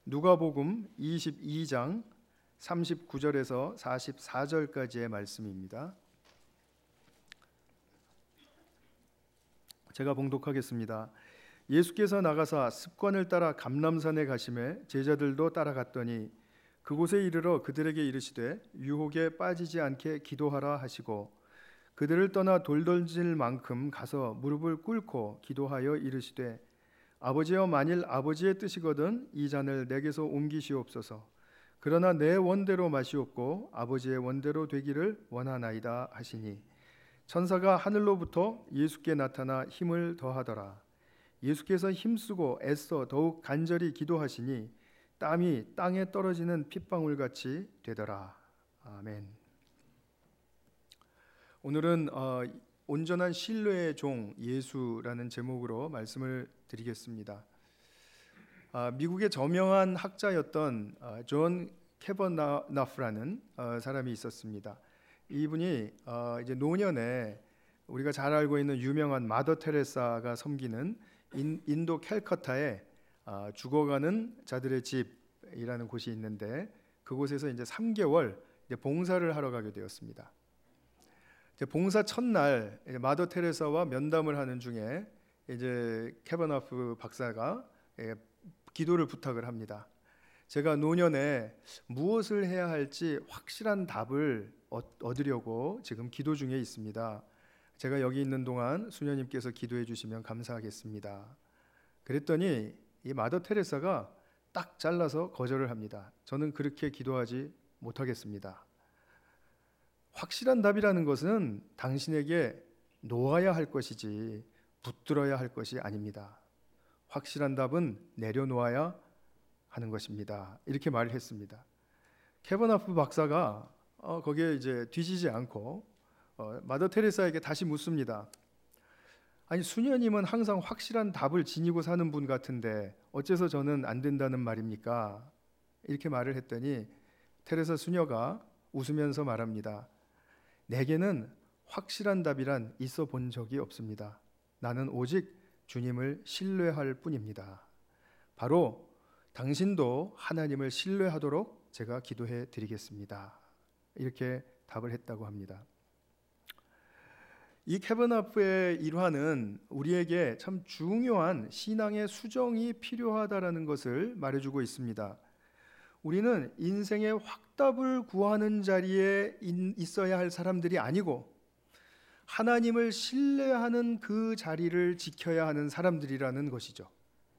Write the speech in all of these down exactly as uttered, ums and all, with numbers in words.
누가복음 이십이 장 삼십구 절에서 사십사 절까지의 말씀입니다. 제가 봉독하겠습니다. 예수께서 나가사 습관을 따라 감람산에 가시매 제자들도 따라갔더니 그곳에 이르러 그들에게 이르시되 유혹에 빠지지 않게 기도하라 하시고 그들을 떠나 돌 던질 만큼 가서 무릎을 꿇고 기도하여 이르시되 아버지여, 만일 아버지의 뜻이거든 이 잔을 내게서 옮기시옵소서. 그러나 내 원대로 마시옵고 아버지의 원대로 되기를 원하나이다 하시니 천사가 하늘로부터 예수께 나타나 힘을 더하더라. 예수께서 힘쓰고 애써 더욱 간절히 기도하시니 땀이 땅에 떨어지는 핏방울같이 되더라. 아멘. 오늘은 어, 온전한 신뢰의 종 예수라는 제목으로 말씀을 드리겠습니다. 아, 미국의 저명한 학자였던 어, 존 캐버나프라는 어, 사람이 있었습니다. 이분이 어, 이제 노년에 우리가 잘 알고 있는 유명한 마더 테레사가 섬기는 인, 인도 캘커타에 어, 죽어가는 자들의 집이라는 곳이 있는데 그곳에서 이제 삼 개월 이제 봉사를 하러 가게 되었습니다. 봉사 첫날 마더 테레사와 면담을 하는 중에 이제 캐버나프 박사가 기도를 부탁을 합니다. 제가 노년에 무엇을 해야 할지 확실한 답을 얻으려고 지금 기도 중에 있습니다. 제가 여기 있는 동안 수녀님께서 기도해 주시면 감사하겠습니다. 그랬더니 이 마더 테레사가 딱 잘라서 거절을 합니다. 저는 그렇게 기도하지 못하겠습니다. 확실한 답이라는 것은 당신에게 놓아야 할 것이지 붙들어야 할 것이 아닙니다. 확실한 답은 내려놓아야 하는 것입니다. 이렇게 말을 했습니다. 캐버나프 박사가 어, 거기에 이제 뒤지지 않고 어, 마더 테레사에게 다시 묻습니다. 아니, 수녀님은 항상 확실한 답을 지니고 사는 분 같은데 어째서 저는 안 된다는 말입니까? 이렇게 말을 했더니 테레사 수녀가 웃으면서 말합니다. 내게는 확실한 답이란 있어 본 적이 없습니다. 나는 오직 주님을 신뢰할 뿐입니다. 바로 당신도 하나님을 신뢰하도록 제가 기도해 드리겠습니다. 이렇게 답을 했다고 합니다. 이 캐버나프의 일화는 우리에게 참 중요한 신앙의 수정이 필요하다라는 것을 말해주고 있습니다. 우리는 인생의 확답을 구하는 자리에 있어야 할 사람들이 아니고 하나님을 신뢰하는 그 자리를 지켜야 하는 사람들이라는 것이죠.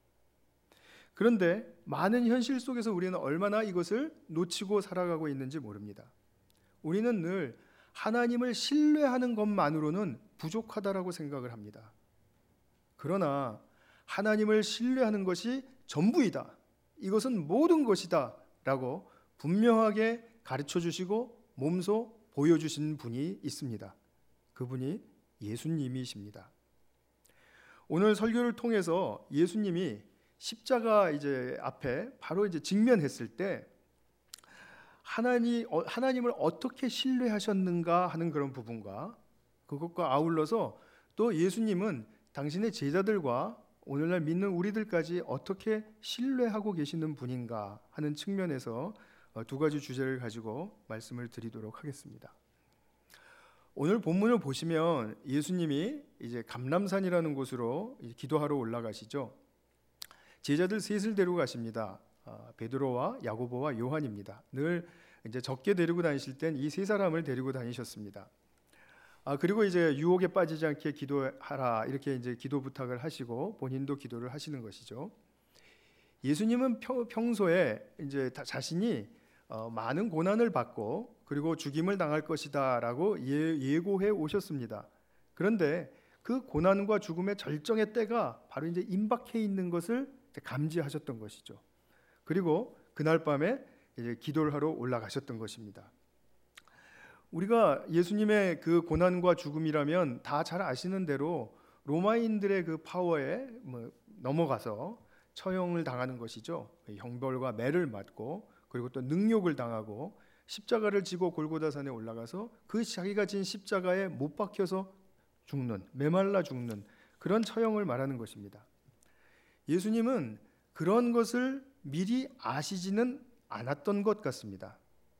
그런데 많은 현실 속에서 우리는 얼마나 이것을 놓치고 살아가고 있는지 모릅니다. 우리는 늘 하나님을 신뢰하는 것만으로는 부족하다라고 생각을 합니다. 그러나 하나님을 신뢰하는 것이 전부이다, 이것은 모든 것이다 라고 분명하게 가르쳐 주시고 몸소 보여주신 분이 있습니다. 그분이 예수님이십니다. 오늘 설교를 통해서 예수님이 십자가 이제 앞에 바로 이제 직면했을 때 하나님, 하나님을 어떻게 신뢰하셨는가 하는 그런 부분과 그것과 아울러서 또 예수님은 당신의 제자들과 오늘날 믿는 우리들까지 어떻게 신뢰하고 계시는 분인가 하는 측면에서 두 가지 주제를 가지고 말씀을 드리도록 하겠습니다. 오늘 본문을 보시면 예수님이 이제 감람산이라는 곳으로 기도하러 올라가시죠. 제자들 셋을 데리고 가십니다. 베드로와 야고보와 요한입니다. 늘 이제 적게 데리고 다니실 땐 이 세 사람을 데리고 다니셨습니다. 아, 그리고 이제 유혹에 빠지지 않게 기도하라 이렇게 이제 기도 부탁을 하시고 본인도 기도를 하시는 것이죠. 예수님은 평, 평소에 이제 자신이 어, 많은 고난을 받고 그리고 죽임을 당할 것이다라고 예, 예고해 오셨습니다. 그런데 그 고난과 죽음의 절정의 때가 바로 이제 임박해 있는 것을 감지하셨던 것이죠. 그리고 그날 밤에 이제 기도를 하러 올라가셨던 것입니다. 우리가 예수님의 그 고난과 죽음이라면 다 잘 아시는 대로 로마인들의 그 파워에 뭐 넘어가서 처형을 당하는 것이죠. 형벌과 매를 맞고 그리고 또 능욕을 당하고 십자가를 지고 골고다산에 올라가서 그 자기가 진 십자가에 못 박혀서 죽는, 메말라 죽는 그런 처형을 말하는 것입니다. 예수님은 그런 것을 미리 아시지는 않았던 것 같습니다.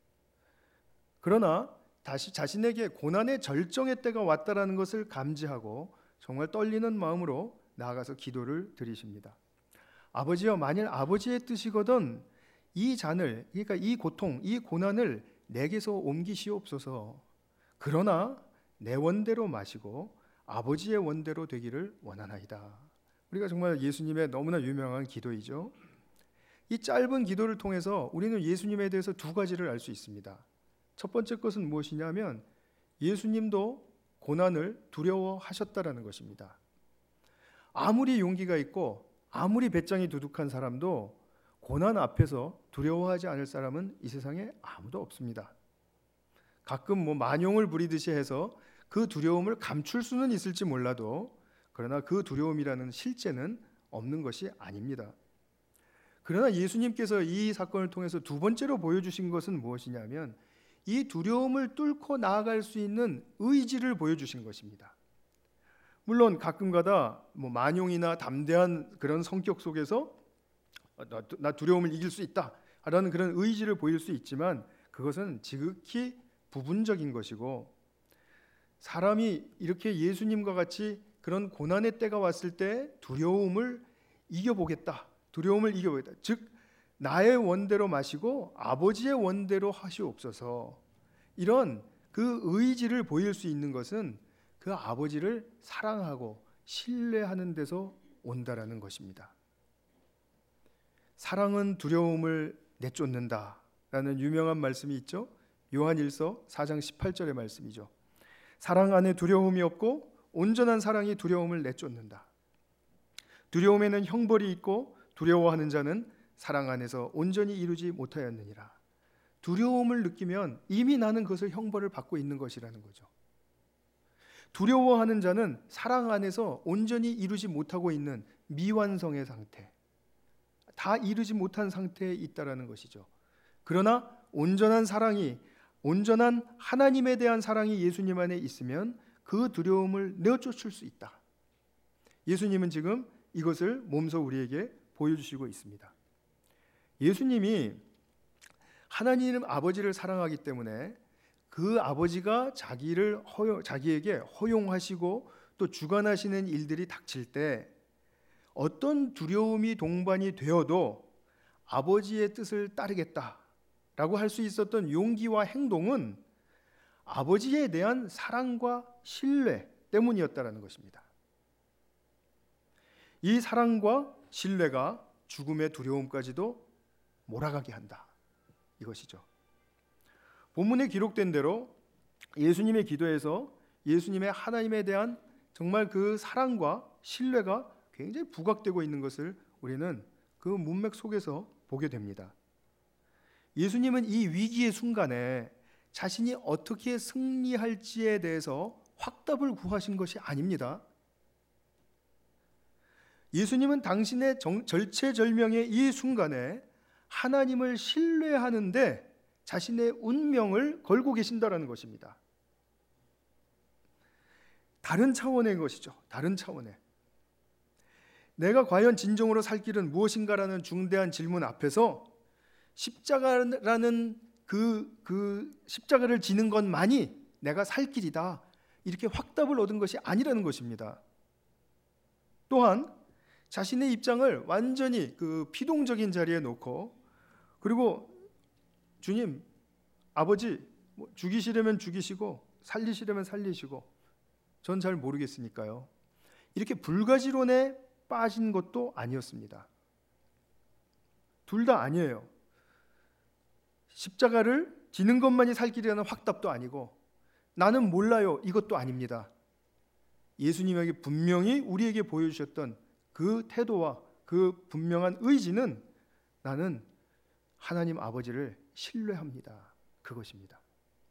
그러나 다시 자신에게 고난의 절정의 때가 왔다라는 것을 감지하고 정말 떨리는 마음으로 나아가서 기도를 드리십니다. 아버지여, 만일 아버지의 뜻이거든 이 잔을, 그러니까 이 고통, 이 고난을 내게서 옮기시옵소서. 그러나 내 원대로 마시고 아버지의 원대로 되기를 원하나이다. 우리가 정말 예수님의 너무나 유명한 기도이죠. 이 짧은 기도를 통해서 우리는 예수님에 대해서 두 가지를 알 수 있습니다. 첫 번째 것은 무엇이냐면 예수님도 고난을 두려워하셨다라는 것입니다. 아무리 용기가 있고 아무리 배짱이 두둑한 사람도 고난 앞에서 두려워하지 않을 사람은 이 세상에 아무도 없습니다. 가끔 뭐 만용을 부리듯이 해서 그 두려움을 감출 수는 있을지 몰라도 그러나 그 두려움이라는 실제는 없는 것이 아닙니다. 그러나 예수님께서 이 사건을 통해서 두 번째로 보여주신 것은 무엇이냐면 이 두려움을 뚫고 나아갈 수 있는 의지를 보여주신 것입니다. 물론 가끔가다 뭐 만용이나 담대한 그런 성격 속에서 나, 나 두려움을 이길 수 있다라는 그런 의지를 보일 수 있지만 그것은 지극히 부분적인 것이고, 사람이 이렇게 예수님과 같이 그런 고난의 때가 왔을 때 두려움을 이겨보겠다, 두려움을 이겨보겠다, 즉 나의 원대로 마시고 아버지의 원대로 하시옵소서, 이런 그 의지를 보일 수 있는 것은 그 아버지를 사랑하고 신뢰하는 데서 온다라는 것입니다. 사랑은 두려움을 내쫓는다라는 유명한 말씀이 있죠. 요한일서 사 장 십팔 절의 말씀이죠. 사랑 안에 두려움이 없고 온전한 사랑이 두려움을 내쫓는다. 두려움에는 형벌이 있고 두려워하는 자는 사랑 안에서 온전히 이루지 못하였느니라. 두려움을 느끼면 이미 나는 그것을 형벌을 받고 있는 것이라는 거죠. 두려워하는 자는 사랑 안에서 온전히 이루지 못하고 있는 미완성의 상태, 다 이루지 못한 상태에 있다라는 것이죠. 그러나 온전한 사랑이, 온전한 하나님에 대한 사랑이 예수님 안에 있으면 그 두려움을 내쫓을 수 있다. 예수님은 지금 이것을 몸소 우리에게 보여주시고 있습니다. 예수님이 하나님 아버지를 사랑하기 때문에 그 아버지가 자기를 허용, 자기에게 허용하시고 또 주관하시는 일들이 닥칠 때 어떤 두려움이 동반이 되어도 아버지의 뜻을 따르겠다라고 할 수 있었던 용기와 행동은 아버지에 대한 사랑과 신뢰 때문이었다라는 것입니다. 이 사랑과 신뢰가 죽음의 두려움까지도 몰아가게 한다, 이것이죠. 본문에 기록된 대로 예수님의 기도에서 예수님의 하나님에 대한 정말 그 사랑과 신뢰가 굉장히 부각되고 있는 것을 우리는 그 문맥 속에서 보게 됩니다. 예수님은 이 위기의 순간에 자신이 어떻게 승리할지에 대해서 확답을 구하신 것이 아닙니다. 예수님은 당신의 정, 절체절명의 이 순간에 하나님을 신뢰하는데 자신의 운명을 걸고 계신다라는 것입니다. 다른 차원의 것이죠. 다른 차원의. 내가 과연 진정으로 살 길은 무엇인가라는 중대한 질문 앞에서 십자가라는 그, 그 십자가를 지는 것만이 내가 살 길이다, 이렇게 확답을 얻은 것이 아니라는 것입니다. 또한 자신의 입장을 완전히 그 피동적인 자리에 놓고, 그리고 주님, 아버지, 뭐 죽이시려면 죽이시고 살리시려면 살리시고 전 잘 모르겠으니까요, 이렇게 불가지론에 빠진 것도 아니었습니다. 둘 다 아니에요. 십자가를 지는 것만이 살 길이라는 확답도 아니고 나는 몰라요, 이것도 아닙니다. 예수님에게 분명히 우리에게 보여주셨던 그 태도와 그 분명한 의지는 나는 하나님 아버지를 신뢰합니다, 그것입니다.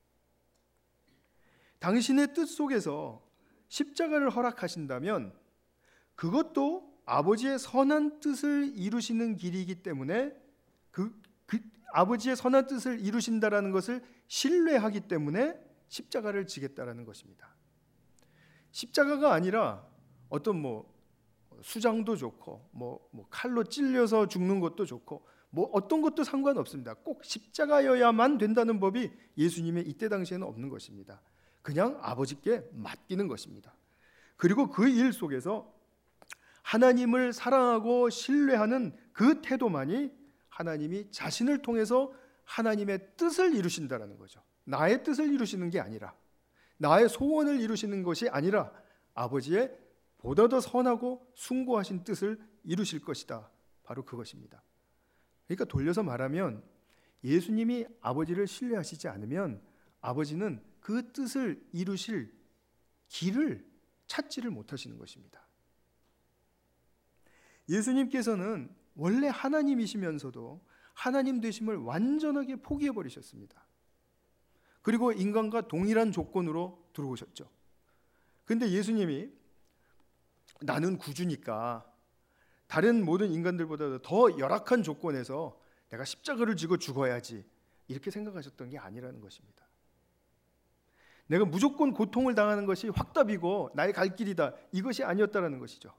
당신의 뜻 속에서 십자가를 허락하신다면 그것도 아버지의 선한 뜻을 이루시는 길이기 때문에 그, 그 아버지의 선한 뜻을 이루신다라는 것을 신뢰하기 때문에 십자가를 지겠다라는 것입니다. 십자가가 아니라 어떤 뭐 수장도 좋고 뭐, 뭐 칼로 찔려서 죽는 것도 좋고 뭐 어떤 것도 상관없습니다. 꼭 십자가여야만 된다는 법이 예수님의 이때 당시에는 없는 것입니다. 그냥 아버지께 맡기는 것입니다. 그리고 그 일 속에서 하나님을 사랑하고 신뢰하는 그 태도만이 하나님이 자신을 통해서 하나님의 뜻을 이루신다는 거죠. 나의 뜻을 이루시는 게 아니라, 나의 소원을 이루시는 것이 아니라 아버지의 보다 더 선하고 숭고하신 뜻을 이루실 것이다. 바로 그것입니다. 그러니까 돌려서 말하면 예수님이 아버지를 신뢰하시지 않으면 아버지는 그 뜻을 이루실 길을 찾지를 못하시는 것입니다. 예수님께서는 원래 하나님이시면서도 하나님 되심을 완전하게 포기해 버리셨습니다. 그리고 인간과 동일한 조건으로 들어오셨죠. 근데 예수님이 나는 구주니까 다른 모든 인간들보다 더 열악한 조건에서 내가 십자가를 지고 죽어야지 이렇게 생각하셨던 게 아니라는 것입니다. 내가 무조건 고통을 당하는 것이 확답이고 나의 갈 길이다, 이것이 아니었다라는 것이죠.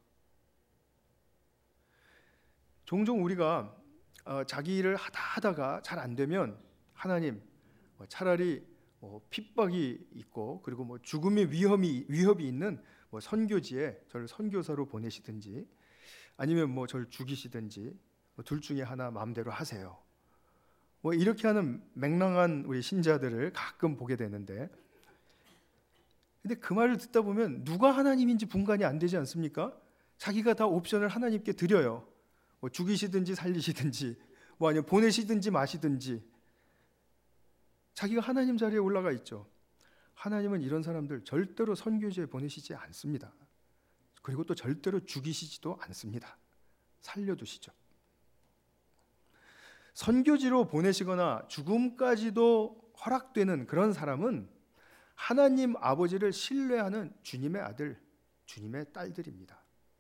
종종 우리가 어, 자기 일을 하다 하다가 잘 안 되면 하나님 어, 차라리 어, 핍박이 있고 그리고 뭐 죽음의 위험이 위협이 있는 뭐 선교지에 저를 선교사로 보내시든지 아니면 뭐 저를 죽이시든지 뭐 둘 중에 하나 마음대로 하세요. 뭐 이렇게 하는 맹랑한 우리 신자들을 가끔 보게 되는데, 근데 그 말을 듣다 보면 누가 하나님인지 분간이 안 되지 않습니까? 자기가 다 옵션을 하나님께 드려요. 뭐 죽이시든지 살리시든지 뭐 아니면 보내시든지 마시든지 자기가 하나님 자리에 올라가 있죠. 하나님은 이런 사람들 절대로 선교지에 보내시지 않습니다. 그리고 또 절대로 죽이시지도 않습니다. 살려두시죠. 선교지로 보내시거나 죽음까지도 허락되는 그런 사람은 하나님 아버지를 신뢰하는 주님의 아들, 주님의 딸들입니다.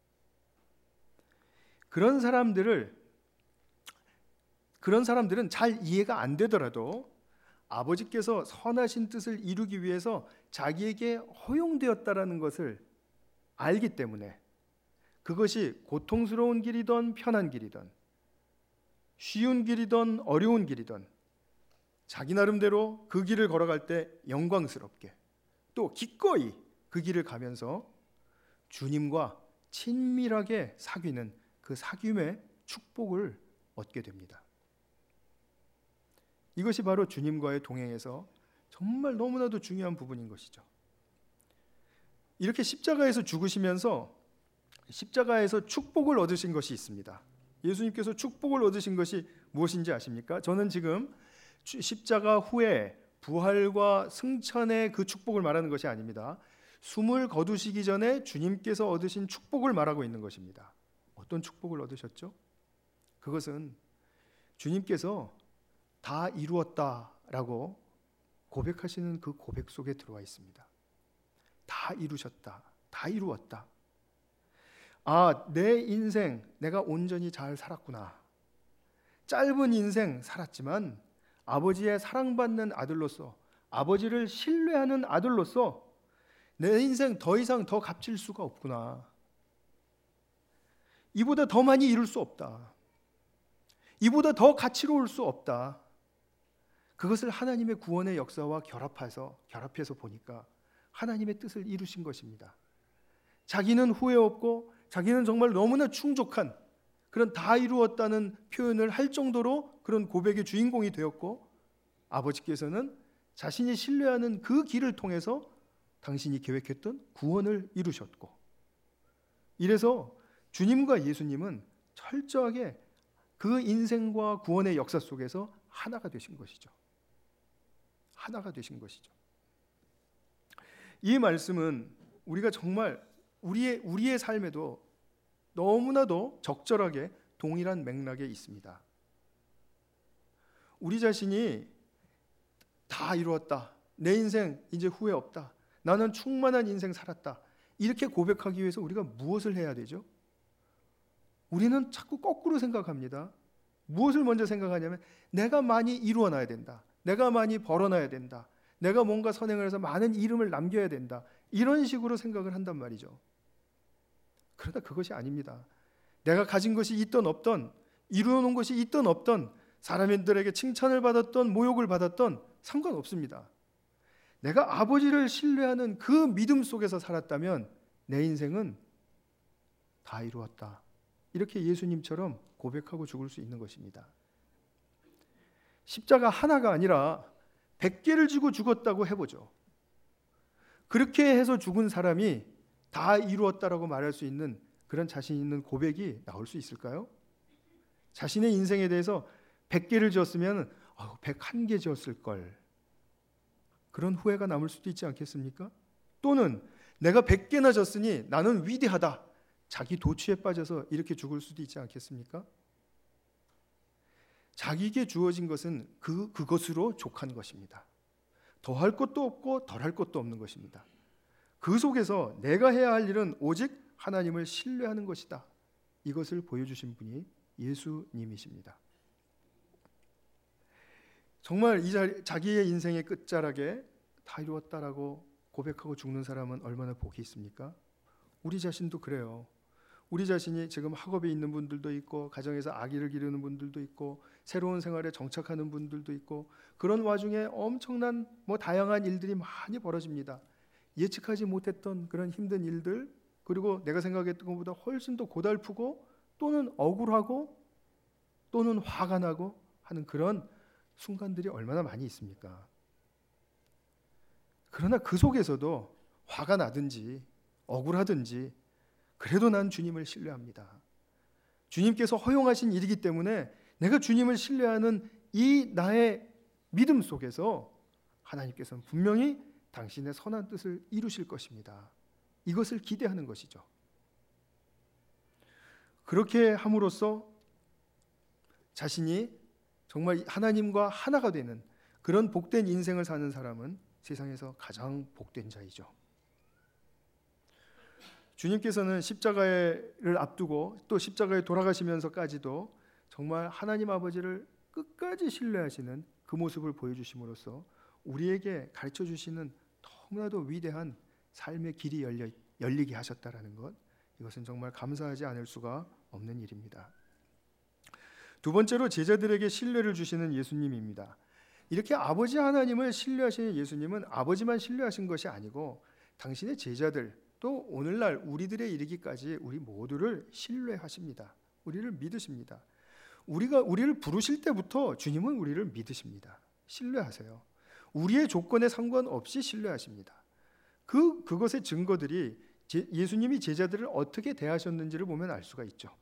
그런 사람들을 그런 사람들은 잘 이해가 안 되더라도 아버지께서 선하신 뜻을 이루기 위해서 자기에게 허용되었다라는 것을 알기 때문에 그것이 고통스러운 길이든 편한 길이든 쉬운 길이든 어려운 길이든 자기 나름대로 그 길을 걸어갈 때 영광스럽게 또 기꺼이 그 길을 가면서 주님과 친밀하게 사귀는 그 사귐의 축복을 얻게 됩니다. 이것이 바로 주님과의 동행에서 정말 너무나도 중요한 부분인 것이죠. 이렇게 십자가에서 죽으시면서 십자가에서 축복을 얻으신 것이 있습니다. 예수님께서 축복을 얻으신 것이 무엇인지 아십니까? 저는 지금 십자가 후에 부활과 승천의 그 축복을 말하는 것이 아닙니다. 숨을 거두시기 전에 주님께서 얻으신 축복을 말하고 있는 것입니다. 어떤 축복을 얻으셨죠? 그것은 주님께서 다 이루었다라고 고백하시는 그 고백 속에 들어와 있습니다. 다 이루셨다. 다 이루었다. 아, 내 인생 내가 온전히 잘 살았구나. 짧은 인생 살았지만 아버지의 사랑받는 아들로서, 아버지를 신뢰하는 아들로서 내 인생 더 이상 더 값질 수가 없구나. 이보다 더 많이 이룰 수 없다. 이보다 더 가치로울 수 없다. 그것을 하나님의 구원의 역사와 결합해서 결합해서 보니까 하나님의 뜻을 이루신 것입니다. 자기는 후회 없고 자기는 정말 너무나 충족한 그런 다 이루었다는 표현을 할 정도로 그런 고백의 주인공이 되었고, 아버지께서는 자신이 신뢰하는 그 길을 통해서 당신이 계획했던 구원을 이루셨고, 이래서 주님과 예수님은 철저하게 그 인생과 구원의 역사 속에서 하나가 되신 것이죠. 하나가 되신 것이죠. 이 말씀은 우리가 정말 우리의 우리의 삶에도 너무나도 적절하게 동일한 맥락에 있습니다. 우리 자신이 다 이루었다. 내 인생 이제 후회 없다. 나는 충만한 인생 살았다. 이렇게 고백하기 위해서 우리가 무엇을 해야 되죠? 우리는 자꾸 거꾸로 생각합니다. 무엇을 먼저 생각하냐면 내가 많이 이루어놔야 된다. 내가 많이 벌어놔야 된다. 내가 뭔가 선행을 해서 많은 이름을 남겨야 된다. 이런 식으로 생각을 한단 말이죠. 그러나 그것이 아닙니다. 내가 가진 것이 있던 없던 이루어 놓은 것이 있던 없던, 사람들에게 칭찬을 받았던 모욕을 받았던 상관없습니다. 내가 아버지를 신뢰하는 그 믿음 속에서 살았다면 내 인생은 다 이루었다. 이렇게 예수님처럼 고백하고 죽을 수 있는 것입니다. 십자가 하나가 아니라 백 개를 지고 죽었다고 해보죠. 그렇게 해서 죽은 사람이 다 이루었다라고 말할 수 있는 그런 자신 있는 고백이 나올 수 있을까요? 자신의 인생에 대해서 백 개를 지었으면 백한 개 지었을 걸, 그런 후회가 남을 수도 있지 않겠습니까? 또는 내가 백 개나 졌으니 나는 위대하다, 자기 도취에 빠져서 이렇게 죽을 수도 있지 않겠습니까? 자기에게 주어진 것은 그, 그것으로 족한 것입니다. 더할 것도 없고 덜할 것도 없는 것입니다. 그 속에서 내가 해야 할 일은 오직 하나님을 신뢰하는 것이다. 이것을 보여주신 분이 예수님이십니다. 정말 이 자리, 자기의 인생의 끝자락에 다 이루었다라고 고백하고 죽는 사람은 얼마나 복이 있습니까? 우리 자신도 그래요. 우리 자신이 지금 학업에 있는 분들도 있고, 가정에서 아기를 기르는 분들도 있고, 새로운 생활에 정착하는 분들도 있고, 그런 와중에 엄청난 뭐 다양한 일들이 많이 벌어집니다. 예측하지 못했던 그런 힘든 일들, 그리고 내가 생각했던 것보다 훨씬 더 고달프고 또는 억울하고 또는 화가 나고 하는 그런 순간들이 얼마나 많이 있습니까? 그러나 그 속에서도 화가 나든지 억울하든지 그래도 난 주님을 신뢰합니다. 주님께서 허용하신 일이기 때문에 내가 주님을 신뢰하는 이 나의 믿음 속에서 하나님께서는 분명히 당신의 선한 뜻을 이루실 것입니다. 이것을 기대하는 것이죠. 그렇게 함으로써 자신이 정말 하나님과 하나가 되는 그런 복된 인생을 사는 사람은 세상에서 가장 복된 자이죠. 주님께서는 십자가를 앞두고 또 십자가에 돌아가시면서까지도 정말 하나님 아버지를 끝까지 신뢰하시는 그 모습을 보여주심으로써 우리에게 가르쳐 주시는 너무나도 위대한 삶의 길이 열려, 열리게 하셨다라는 것, 이것은 정말 감사하지 않을 수가 없는 일입니다. 두 번째로 제자들에게 신뢰를 주시는 예수님입니다. 이렇게 아버지 하나님을 신뢰하시는 예수님은 아버지만 신뢰하신 것이 아니고 당신의 제자들, 또 오늘날 우리들에 이르기까지 우리 모두를 신뢰하십니다. 우리를 믿으십니다. 우리가 우리를 부르실 때부터 주님은 우리를 믿으십니다. 신뢰하세요. 우리의 조건에 상관없이 신뢰하십니다. 그 그것의 증거들이 제, 예수님이 제자들을 어떻게 대하셨는지를 보면 알 수가 있죠.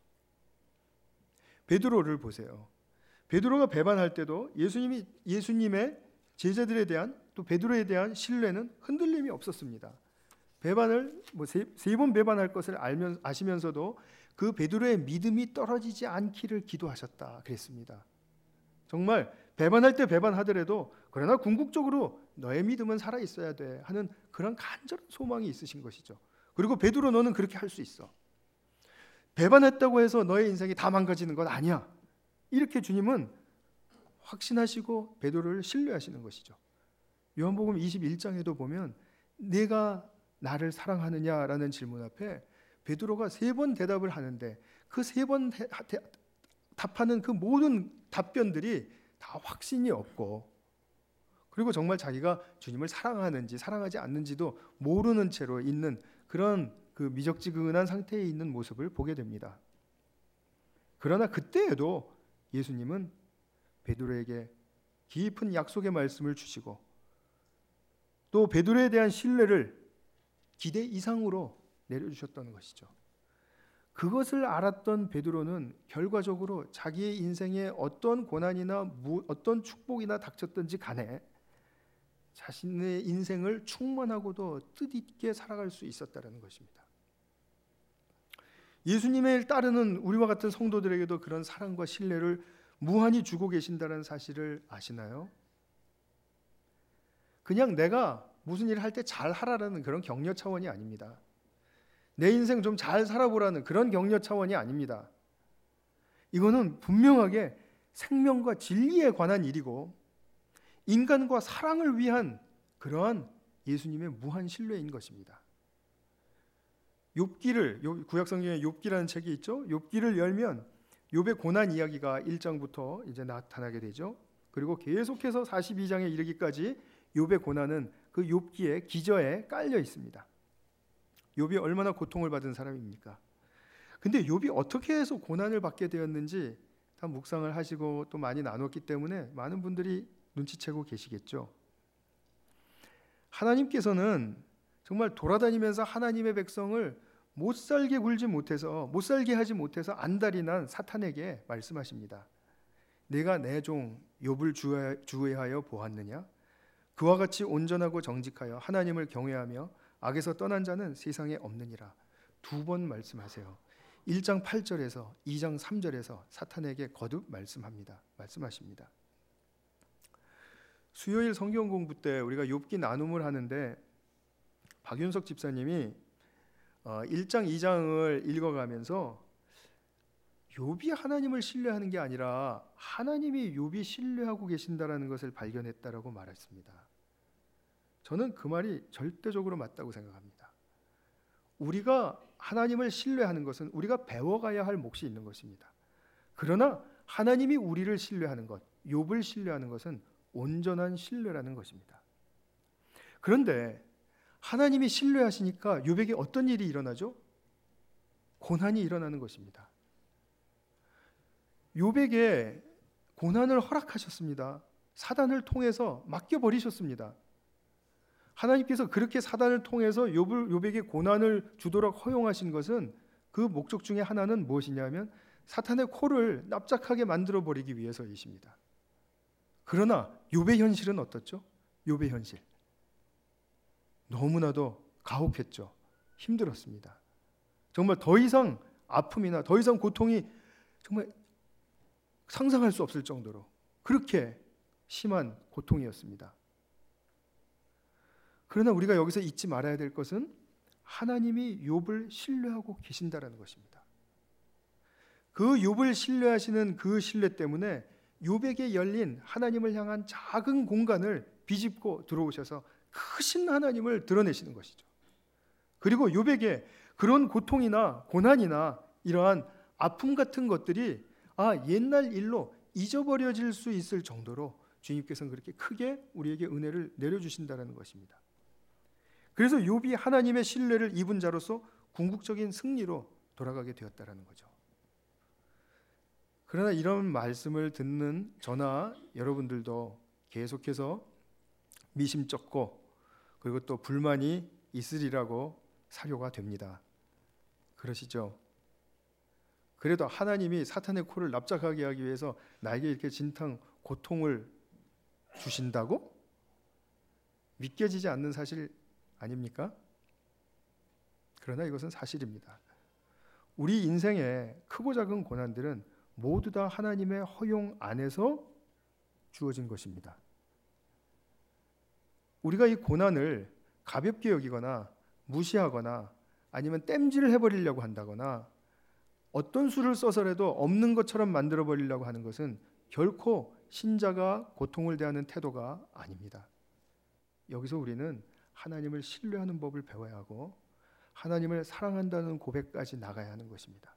베드로를 보세요. 베드로가 배반할 때도 예수님이 예수님의 제자들에 대한, 또 베드로에 대한 신뢰는 흔들림이 없었습니다. 배반을 뭐 세 번 배반할 것을 알면 아시면서도 그 베드로의 믿음이 떨어지지 않기를 기도하셨다 그랬습니다. 정말 배반할 때 배반하더라도 그러나 궁극적으로 너의 믿음은 살아 있어야 돼 하는 그런 간절한 소망이 있으신 것이죠. 그리고 베드로, 너는 그렇게 할 수 있어. 배반했다고 해서 너의 인생이 다 망가지는 건 아니야. 이렇게 주님은 확신하시고 베드로를 신뢰하시는 것이죠. 요한복음 이십일 장에도 보면 내가 나를 사랑하느냐라는 질문 앞에 베드로가 세 번 대답을 하는데 그 세 번 답하는 그 모든 답변들이 다 확신이 없고, 그리고 정말 자기가 주님을 사랑하는지 사랑하지 않는지도 모르는 채로 있는 그런 그 미적지근한 상태에 있는 모습을 보게 됩니다. 그러나 그때에도 예수님은 베드로에게 깊은 약속의 말씀을 주시고 또 베드로에 대한 신뢰를 기대 이상으로 내려주셨다는 것이죠. 그것을 알았던 베드로는 결과적으로 자기의 인생에 어떤 고난이나 어떤 축복이나 닥쳤든지 간에 자신의 인생을 충만하고도 뜻있게 살아갈 수 있었다는 것입니다. 예수님을 따르는 우리와 같은 성도들에게도 그런 사랑과 신뢰를 무한히 주고 계신다는 사실을 아시나요? 그냥 내가 무슨 일을 할 때 잘하라는 그런 격려 차원이 아닙니다. 내 인생 좀 잘 살아보라는 그런 격려 차원이 아닙니다. 이거는 분명하게 생명과 진리에 관한 일이고 인간과 사랑을 위한 그러한 예수님의 무한 신뢰인 것입니다. 욥기를, 구약 성경에 욥기라는 책이 있죠. 욥기를 열면 욥의 고난 이야기가 일 장부터 이제 나타나게 되죠. 그리고 계속해서 사십이 장에 이르기까지 욥의 고난은 그 욥기의 기저에 깔려 있습니다. 욥이 얼마나 고통을 받은 사람입니까? 근데 욥이 어떻게 해서 고난을 받게 되었는지 다 묵상을 하시고 또 많이 나눴기 때문에 많은 분들이 눈치채고 계시겠죠. 하나님께서는 정말 돌아다니면서 하나님의 백성을 못살게 굴지 못해서 못살게 하지 못해서 안달이 난 사탄에게 말씀하십니다. 내가 내 종 욥을 주의하여 보았느냐? 그와 같이 온전하고 정직하여 하나님을 경외하며 악에서 떠난 자는 세상에 없느니라. 두 번 말씀하세요. 일 장 팔 절에서 이 장 삼 절에서 사탄에게 거듭 말씀합니다. 말씀하십니다. 수요일 성경 공부 때 우리가 욥기 나눔을 하는데 박윤석 집사님이 일 장 이 장을 읽어가면서 욥이 하나님을 신뢰하는 게 아니라 하나님이 욥이 신뢰하고 계신다라는 것을 발견했다라고 말했습니다. 저는 그 말이 절대적으로 맞다고 생각합니다. 우리가 하나님을 신뢰하는 것은 우리가 배워가야 할 몫이 있는 것입니다. 그러나 하나님이 우리를 신뢰하는 것, 욥을 신뢰하는 것은 온전한 신뢰라는 것입니다. 그런데 하나님이 신뢰하시니까 욥에게 어떤 일이 일어나죠? 고난이 일어나는 것입니다. 욥에게 고난을 허락하셨습니다. 사단을 통해서 맡겨버리셨습니다. 하나님께서 그렇게 사단을 통해서 욥을, 욥에게 고난을 주도록 허용하신 것은 그 목적 중에 하나는 무엇이냐면 사탄의 코를 납작하게 만들어버리기 위해서이십니다. 그러나 욥의 현실은 어떻죠? 욥의 현실 너무나도 가혹했죠. 힘들었습니다. 정말 더 이상 아픔이나 더 이상 고통이 정말 상상할 수 없을 정도로 그렇게 심한 고통이었습니다. 그러나 우리가 여기서 잊지 말아야 될 것은 하나님이 욥을 신뢰하고 계신다라는 것입니다. 그 욥을 신뢰하시는 그 신뢰 때문에 욥에게 열린 하나님을 향한 작은 공간을 비집고 들어오셔서 크신 하나님을 드러내시는 것이죠. 그리고 욥에게 그런 고통이나 고난이나 이러한 아픔 같은 것들이 아 옛날 일로 잊어버려질 수 있을 정도로 주님께서는 그렇게 크게 우리에게 은혜를 내려주신다는 것입니다. 그래서 욥이 하나님의 신뢰를 입은 자로서 궁극적인 승리로 돌아가게 되었다는 거죠. 그러나 이런 말씀을 듣는 저나 여러분들도 계속해서 미심쩍고 그리고 또 불만이 있으리라고 사료가 됩니다. 그러시죠? 그래도 하나님이 사탄의 코를 납작하게 하기 위해서 나에게 이렇게 진탕 고통을 주신다고? 믿겨지지 않는 사실 아닙니까? 그러나 이것은 사실입니다. 우리 인생의 크고 작은 고난들은 모두 다 하나님의 허용 안에서 주어진 것입니다. 우리가 이 고난을 가볍게 여기거나 무시하거나 아니면 땜질을 해버리려고 한다거나 어떤 수를 써서라도 없는 것처럼 만들어버리려고 하는 것은 결코 신자가 고통을 대하는 태도가 아닙니다. 여기서 우리는 하나님을 신뢰하는 법을 배워야 하고 하나님을 사랑한다는 고백까지 나가야 하는 것입니다.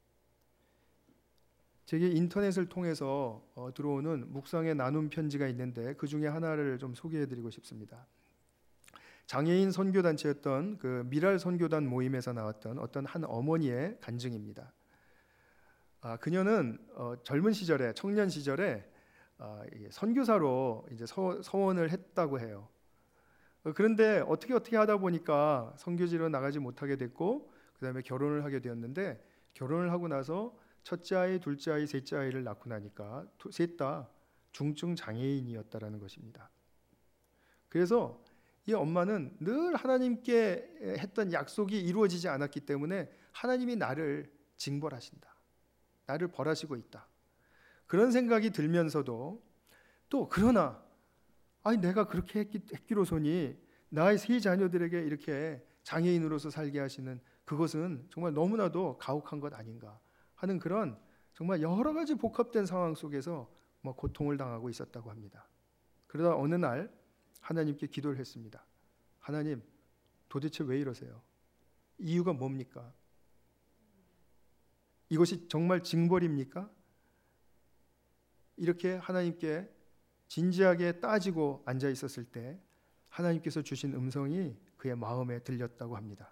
제게 인터넷을 통해서 어, 들어오는 묵상의 나눔 편지가 있는데 그 중에 하나를 좀 소개해드리고 싶습니다. 장애인 선교단체였던 그 미랄 선교단 모임에서 나왔던 어떤 한 어머니의 간증입니다. 아, 그녀는 어, 젊은 시절에 청년 시절에 어, 선교사로 이제 서, 서원을 했다고 해요. 어, 그런데 어떻게 어떻게 하다 보니까 선교지로 나가지 못하게 됐고 그 다음에 결혼을 하게 되었는데 결혼을 하고 나서 첫째 아이, 둘째 아이, 셋째 아이를 낳고 나니까 셋 다 중증 장애인이었다라는 것입니다. 그래서 이 엄마는 늘 하나님께 했던 약속이 이루어지지 않았기 때문에 하나님이 나를 징벌하신다. 나를 벌하시고 있다. 그런 생각이 들면서도 또 그러나 아니 내가 그렇게 했기, 했기로서니 나의 세 자녀들에게 이렇게 장애인으로서 살게 하시는 그것은 정말 너무나도 가혹한 것 아닌가 하는 그런 정말 여러 가지 복합된 상황 속에서 뭐 고통을 당하고 있었다고 합니다. 그러다 어느 날 하나님께 기도를 했습니다. 하나님, 도대체 왜 이러세요? 이유가 뭡니까? 이것이 정말 징벌입니까? 이렇게 하나님께 진지하게 따지고 앉아 있었을 때 하나님께서 주신 음성이 그의 마음에 들렸다고 합니다.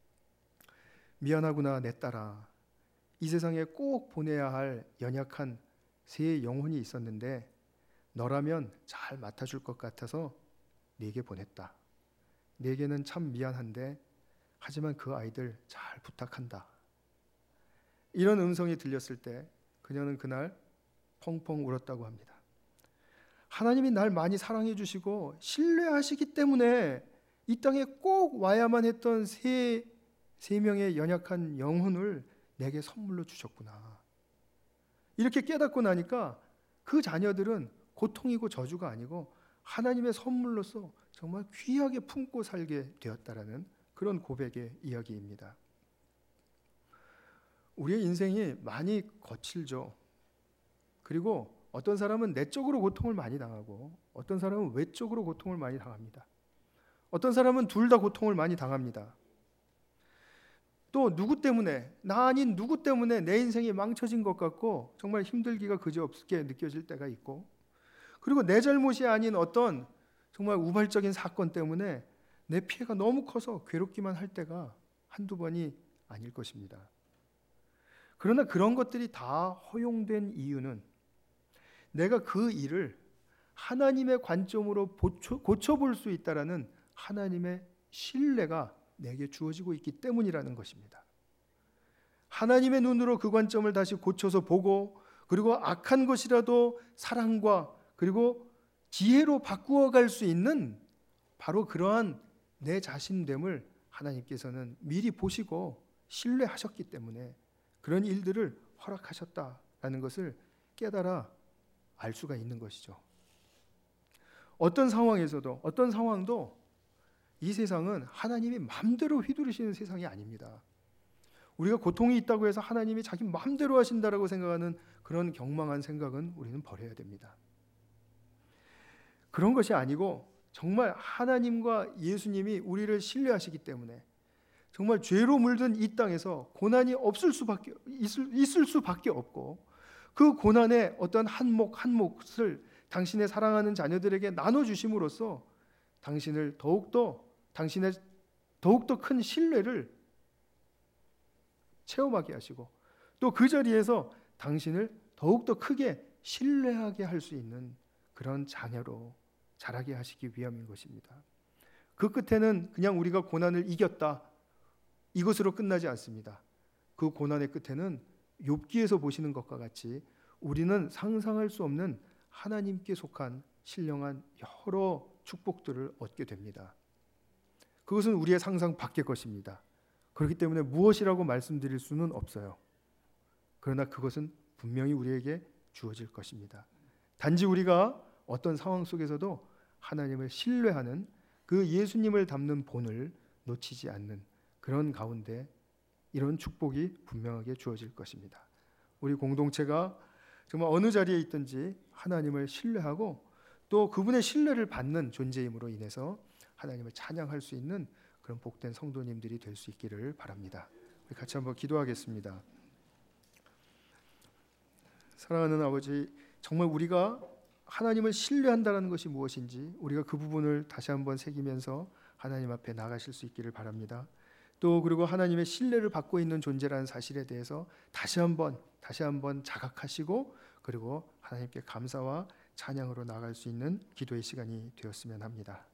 미안하구나 내 딸아. 이 세상에 꼭 보내야 할 연약한 세 영혼이 있었는데 너라면 잘 맡아줄 것 같아서 네게 보냈다. 네게는 참 미안한데 하지만 그 아이들 잘 부탁한다. 이런 음성이 들렸을 때 그녀는 그날 펑펑 울었다고 합니다. 하나님이 날 많이 사랑해 주시고 신뢰하시기 때문에 이 땅에 꼭 와야만 했던 세, 세 명의 연약한 영혼을 내게 선물로 주셨구나. 이렇게 깨닫고 나니까 그 자녀들은 고통이고 저주가 아니고 하나님의 선물로서 정말 귀하게 품고 살게 되었다라는 그런 고백의 이야기입니다. 우리의 인생이 많이 거칠죠. 그리고 어떤 사람은 내적으로 고통을 많이 당하고 어떤 사람은 외적으로 고통을 많이 당합니다. 어떤 사람은 둘 다 고통을 많이 당합니다. 또 누구 때문에, 나 아닌 누구 때문에 내 인생이 망쳐진 것 같고 정말 힘들기가 그지없게 느껴질 때가 있고, 그리고 내 잘못이 아닌 어떤 정말 우발적인 사건 때문에 내 피해가 너무 커서 괴롭기만 할 때가 한두 번이 아닐 것입니다. 그러나 그런 것들이 다 허용된 이유는 내가 그 일을 하나님의 관점으로 고쳐볼 수 있다라는 하나님의 신뢰가 내게 주어지고 있기 때문이라는 것입니다. 하나님의 눈으로 그 관점을 다시 고쳐서 보고, 그리고 악한 것이라도 사랑과 그리고 지혜로 바꾸어 갈 수 있는 바로 그러한 내 자신됨을 하나님께서는 미리 보시고 신뢰하셨기 때문에 그런 일들을 허락하셨다라는 것을 깨달아 알 수가 있는 것이죠. 어떤 상황에서도, 어떤 상황도 이 세상은 하나님이 마음대로 휘두르시는 세상이 아닙니다. 우리가 고통이 있다고 해서 하나님이 자기 마음대로 하신다라고 생각하는 그런 경망한 생각은 우리는 버려야 됩니다. 그런 것이 아니고 정말 하나님과 예수님이 우리를 신뢰하시기 때문에 정말 죄로 물든 이 땅에서 고난이 없을 수밖에 있을, 있을 수밖에 없고, 그 고난의 어떤 한 몫 한 몫을 당신의 사랑하는 자녀들에게 나눠 주심으로써 당신을 더욱더 당신의 더욱더 큰 신뢰를 체험하게 하시고, 또 그 자리에서 당신을 더욱더 크게 신뢰하게 할 수 있는 그런 자녀로 자라게 하시기 위함인 것입니다. 그 끝에는 그냥 우리가 고난을 이겼다, 이것으로 끝나지 않습니다. 그 고난의 끝에는 욥기에서 보시는 것과 같이 우리는 상상할 수 없는 하나님께 속한 신령한 여러 축복들을 얻게 됩니다. 그것은 우리의 상상 밖의 것입니다. 그렇기 때문에 무엇이라고 말씀드릴 수는 없어요. 그러나 그것은 분명히 우리에게 주어질 것입니다. 단지 우리가 어떤 상황 속에서도 하나님을 신뢰하는 그 예수님을 닮는 본을 놓치지 않는 그런 가운데 이런 축복이 분명하게 주어질 것입니다. 우리 공동체가 정말 어느 자리에 있든지 하나님을 신뢰하고 또 그분의 신뢰를 받는 존재임으로 인해서 하나님을 찬양할 수 있는 그런 복된 성도님들이 될 수 있기를 바랍니다. 우리 같이 한번 기도하겠습니다. 사랑하는 아버지, 정말 우리가 하나님을 신뢰한다는 것이 무엇인지 우리가 그 부분을 다시 한번 새기면서 하나님 앞에 나가실 수 있기를 바랍니다. 또 그리고 하나님의 신뢰를 받고 있는 존재라는 사실에 대해서 다시 한번 다시 한번 자각하시고, 그리고 하나님께 감사와 찬양으로 나갈 수 있는 기도의 시간이 되었으면 합니다.